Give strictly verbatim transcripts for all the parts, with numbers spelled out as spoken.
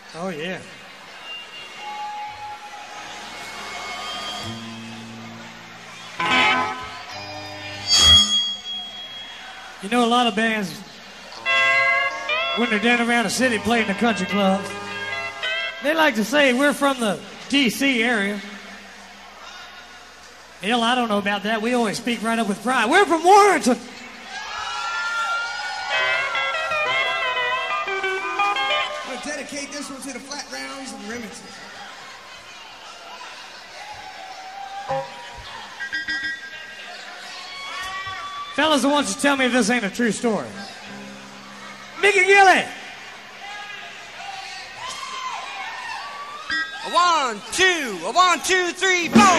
Oh, yeah. You know, a lot of bands, when they're down around the city playing the country clubs, they like to say we're from the D C area. Hell, I don't know about that. We always speak right up with pride. We're from Warrenton. I'm going to dedicate this one to the Flat Rounds and Remington. Fellas, I want you to tell me if this ain't a true story. Mickey Gilly! A one, two, a one, two, three, four.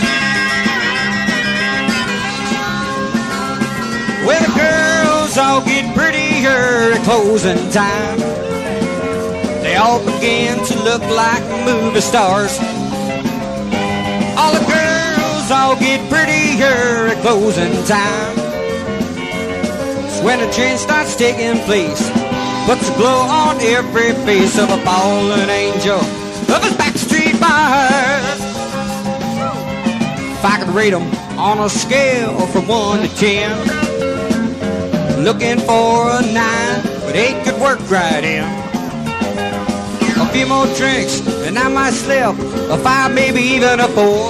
Well, the girls all get prettier at closing time. They all begin to look like movie stars. All the girls all get prettier at closing time. It's when the trend starts taking place, puts a glow on every face of a fallen angel of his backstreet bars. If I could rate them on a scale from one to ten, looking for a nine, but eight could work right in. A few more drinks and I might slip a five, maybe even a four.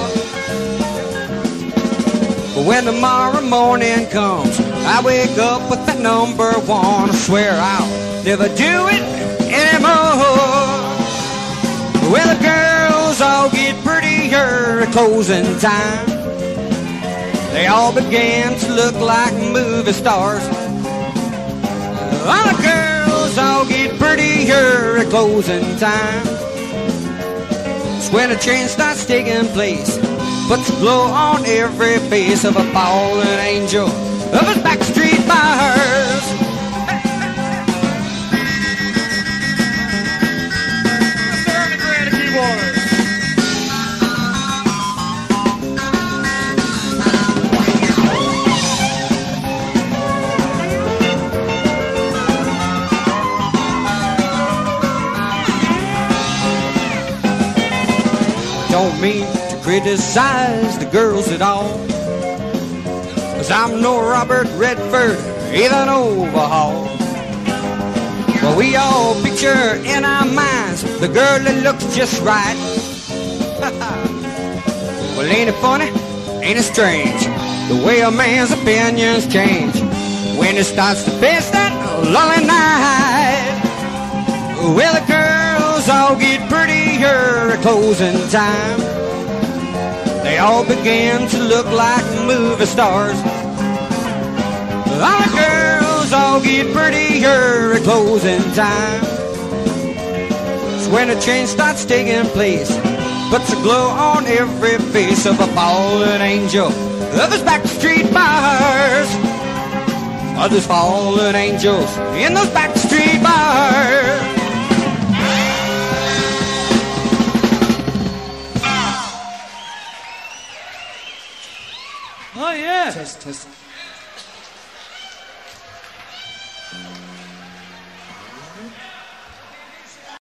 But when tomorrow morning comes, I wake up with that number one. I swear I'll never do it anymore. Well, the girls all get prettier at closing time. They all began to look like movie stars. All the girls all get prettier at closing time. It's when a change starts taking place, puts a glow on every face of a fallen angel of his backstreet bars. Don't mean to criticize the girls at all, 'cause I'm no Robert Redford, even Overhaul. But we all picture in our minds the girl that looks just right. Well, ain't it funny? Ain't it strange? The way a man's opinions change when it starts to face that lonely night. Well, the girls all get prettier at closing time. They all begin to look like movie stars. All the girls all get prettier at closing time. It's when a change starts taking place, puts a glow on every face of a fallen angel of his backstreet bars. Others fallen angels in those backstreet bars. Oh, yeah. Test, test.